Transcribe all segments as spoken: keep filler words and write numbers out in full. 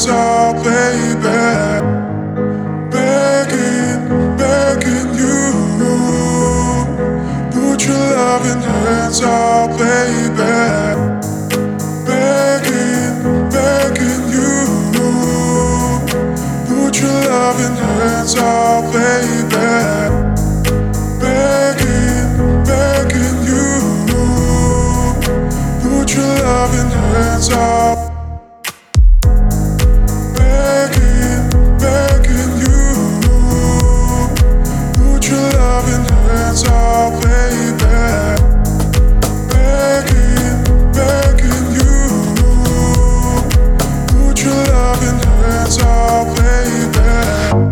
up, baby. Begging, begging you. Put your loving hands up, baby. Begging, begging you. Put your loving hands up, baby. Begging, begging you. Put your loving hands up. Begging, begging you. Put your loving hands up, baby. Begging, begging you. Put your loving hands up, baby.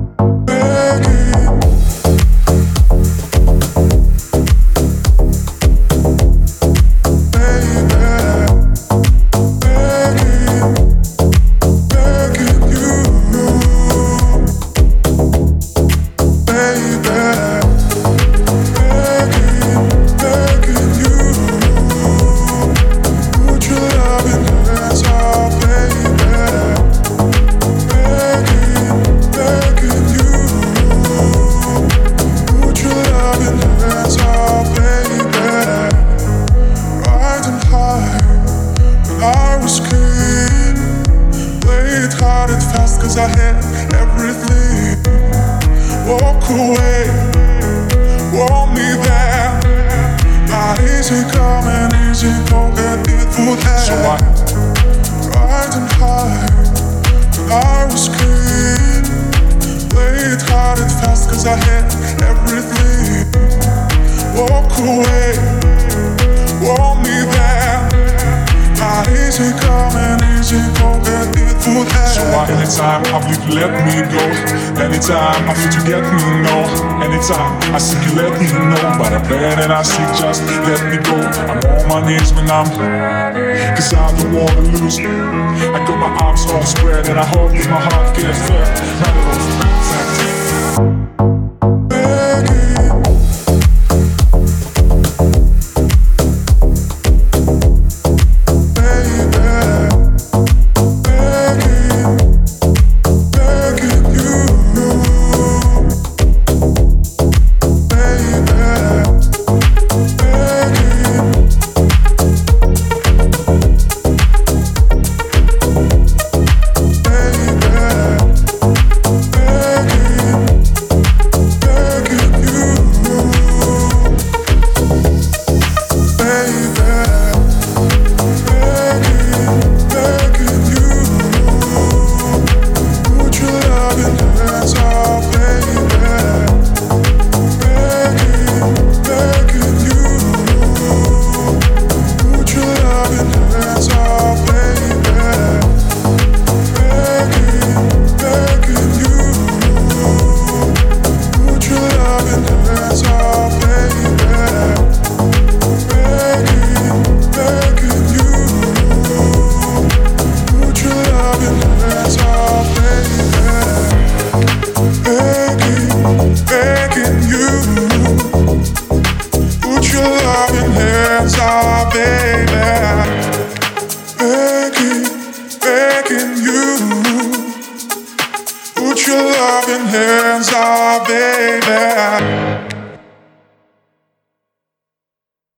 Cause I had everything. Walk away, want me there. Not easy coming, easy going, it would have. So I riding high, when I was kid. Played hard and fast cause I had everything. Walk away, want me there. Not easy coming, easy going, it would have. So I, anytime I believe you let me go. Anytime I feel you get me, no. Anytime I see you let me know. But I beg and I see just let me go. I'm on my knees when I'm, cause I don't wanna lose you. I got my arms all spread and I hope that my heart gets fed. None of those things. Put your loving hands up, baby.